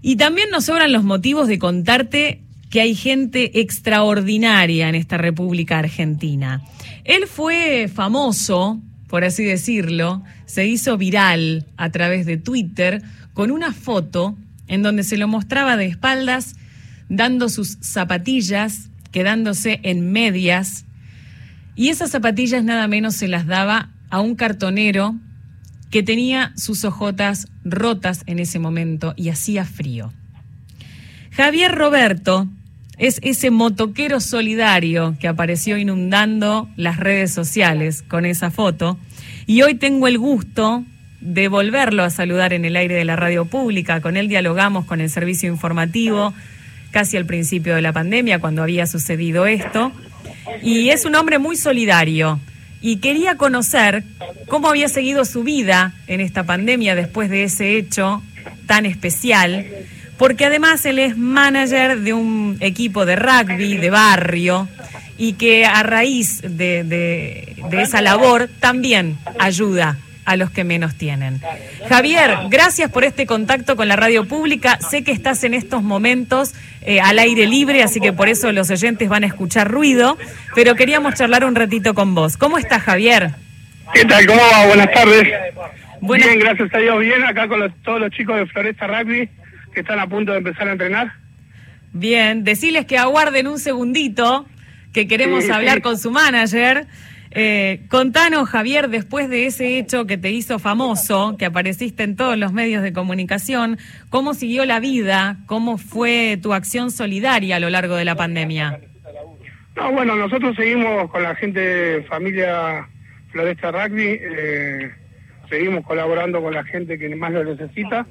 Y también nos sobran los motivos de contarte que hay gente extraordinaria en esta República Argentina. Él fue famoso, por así decirlo, se hizo viral a través de Twitter con una foto en donde se lo mostraba de espaldas, dando sus zapatillas, quedándose en medias, y esas zapatillas nada menos se las daba a un cartonero que tenía sus ojotas rotas en ese momento y hacía frío. Javier Roberto es ese motoquero solidario que apareció inundando las redes sociales con esa foto, y hoy tengo el gusto de volverlo a saludar en el aire de la radio pública. Con él dialogamos con el servicio informativo casi al principio de la pandemia, cuando había sucedido esto, y es un hombre muy solidario, y quería conocer cómo había seguido su vida en esta pandemia después de ese hecho tan especial, porque además él es manager de un equipo de rugby de barrio y que a raíz de esa labor también ayuda a los que menos tienen. Javier, gracias por este contacto con la radio pública. Sé que estás en estos momentos al aire libre, así que por eso los oyentes van a escuchar ruido, pero queríamos charlar un ratito con vos. ¿Cómo estás, Javier? ¿Qué tal? ¿Cómo va? Buenas tardes. Bien, gracias a Dios, bien. Acá con todos los chicos de Floresta Rugby que están a punto de empezar a entrenar. Bien, deciles que aguarden un segundito, que queremos hablar con su manager. Contanos, Javier, después de ese hecho que te hizo famoso, que apareciste en todos los medios de comunicación, ¿cómo siguió la vida? ¿Cómo fue tu acción solidaria a lo largo de la pandemia? No, bueno, nosotros seguimos con la gente de familia Floresta Rugby, seguimos colaborando con la gente que más lo necesita.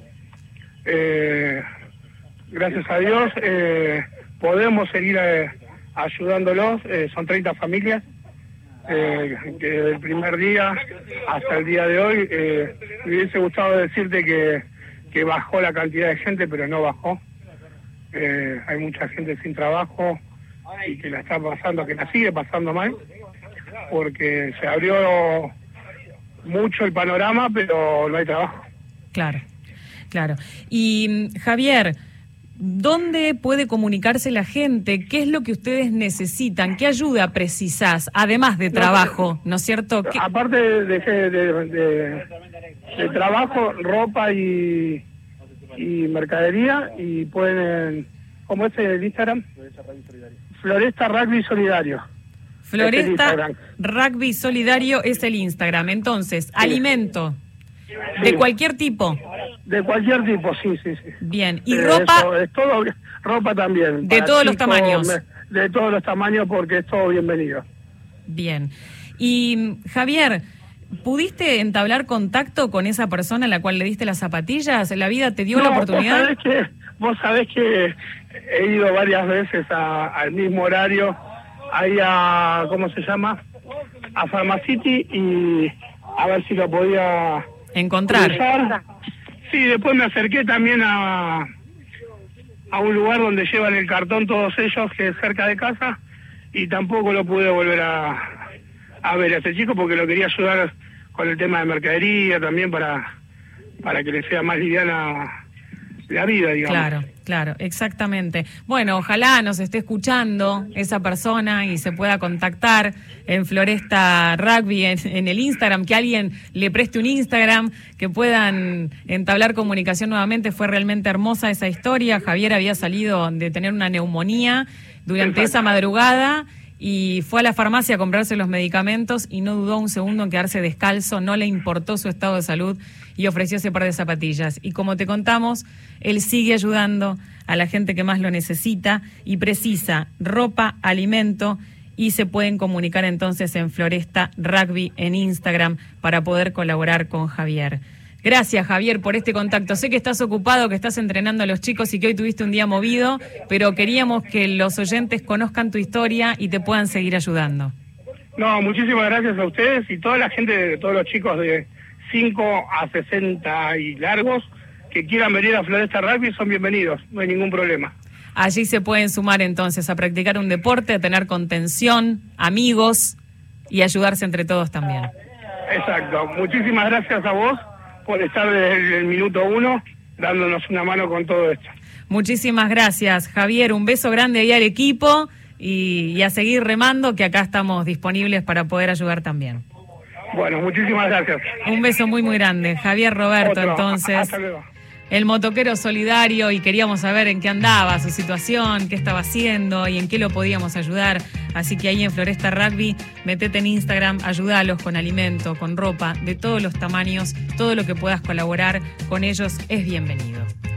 Gracias a Dios podemos seguir ayudándolos, son 30 familias. Que desde el primer día hasta el día de hoy me hubiese gustado decirte que bajó la cantidad de gente, pero no bajó. Hay mucha gente sin trabajo y que la está pasando, que la sigue pasando mal, porque se abrió mucho el panorama, pero no hay trabajo. Claro, claro. Y Javier, ¿dónde puede comunicarse la gente? ¿Qué es lo que ustedes necesitan? ¿Qué ayuda precisás, además de trabajo, no es cierto? Aparte de trabajo, ropa y mercadería, y pueden... ¿Cómo es el Instagram? Floresta Rugby Solidario. Floresta Rugby Solidario es el Instagram. Entonces, sí. Alimento, sí. ¿De cualquier tipo? De cualquier tipo, sí. Bien, ¿y ropa? Es todo, ropa también. De todos los tamaños. De todos los tamaños, porque es todo bienvenido. Bien. Y Javier, ¿pudiste entablar contacto con esa persona a la cual le diste las zapatillas? ¿La vida te dio la oportunidad? Vos sabés que he ido varias veces al mismo horario, ahí a, ¿cómo se llama? A Pharmacity, y a ver si lo podía encontrar. Cruzar. Sí, después me acerqué también a un lugar donde llevan el cartón todos ellos, que es cerca de casa, y tampoco lo pude volver a ver a ese chico, porque lo quería ayudar con el tema de mercadería también, para que le sea más liviana la vida, digamos. Claro, exactamente. Bueno, ojalá nos esté escuchando esa persona y se pueda contactar en Floresta Rugby en el Instagram, que alguien le preste un Instagram, que puedan entablar comunicación nuevamente. Fue realmente hermosa esa historia. Javier había salido de tener una neumonía durante esa madrugada y fue a la farmacia a comprarse los medicamentos y no dudó un segundo en quedarse descalzo, no le importó su estado de salud y ofreció ese par de zapatillas. Y como te contamos, él sigue ayudando a la gente que más lo necesita y precisa ropa, alimento, y se pueden comunicar entonces en Floresta Rugby en Instagram para poder colaborar con Javier. Gracias, Javier, por este contacto. Sé que estás ocupado, que estás entrenando a los chicos y que hoy tuviste un día movido, pero queríamos que los oyentes conozcan tu historia y te puedan seguir ayudando. No, muchísimas gracias a ustedes y toda la gente, todos los chicos de 5 a 60 y largos que quieran venir a Floresta Rugby son bienvenidos, no hay ningún problema. Allí se pueden sumar entonces a practicar un deporte, a tener contención, amigos y ayudarse entre todos también. Exacto, muchísimas gracias a vos por estar desde el minuto 1 dándonos una mano con todo esto. Muchísimas gracias, Javier. Un beso grande ahí al equipo y a seguir remando, que acá estamos disponibles para poder ayudar también. Bueno, muchísimas gracias. Un beso muy, muy grande. Javier Roberto, Otro. entonces, Hasta luego. el motoquero solidario, y queríamos saber en qué andaba su situación, qué estaba haciendo y en qué lo podíamos ayudar. Así que ahí en Floresta Rugby, metete en Instagram, ayúdalos con alimento, con ropa, de todos los tamaños, todo lo que puedas colaborar con ellos es bienvenido.